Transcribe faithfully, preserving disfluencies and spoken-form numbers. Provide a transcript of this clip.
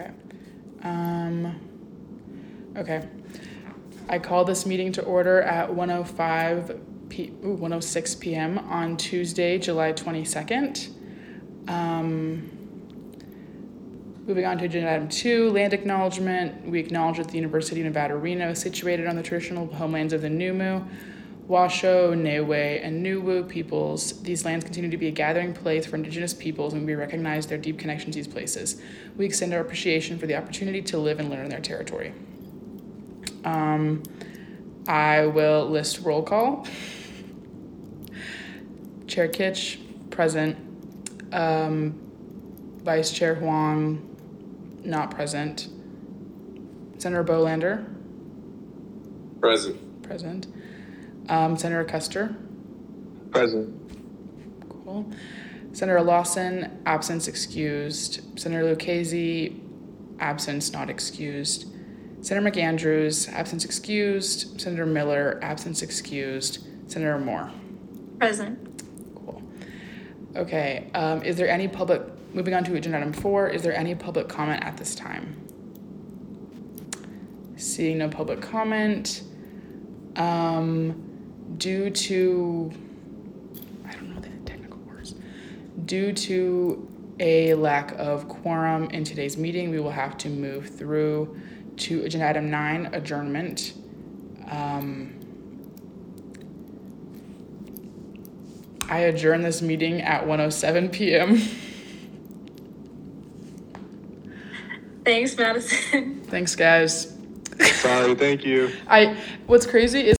Okay. Um, okay. I call this meeting to order at one oh five p ooh, one oh six p m on Tuesday, July twenty-second. Um, moving on to agenda item two, land acknowledgement. We acknowledge that the University of Nevada, Reno is situated on the traditional homelands of the Numu, Washoe, Niue, and Nuwu peoples. These lands continue to be a gathering place for Indigenous peoples, and we recognize their deep connection to these places. We extend our appreciation for the opportunity to live and learn in their territory. Um, I will list roll call. Chair Kitch, present. Um, Vice Chair Huang, not present. Senator Bolander, Present. present. Um, Senator Custer, Present. cool. Senator Lawson, absence excused. Senator Lucchese, absence not excused. Senator McAndrews, absence excused. Senator Miller, absence excused. Senator Moore. Present. Cool. Okay, um, is there any public, moving on to agenda item four, is there any public comment at this time? Seeing no public comment, um, due to, I don't know the technical words, due to a lack of quorum in today's meeting, we will have to move through to agenda item nine, adjournment. Um, I adjourn this meeting at one oh seven p m Thanks, Madison. Thanks, guys. Sorry, thank you. I, what's crazy is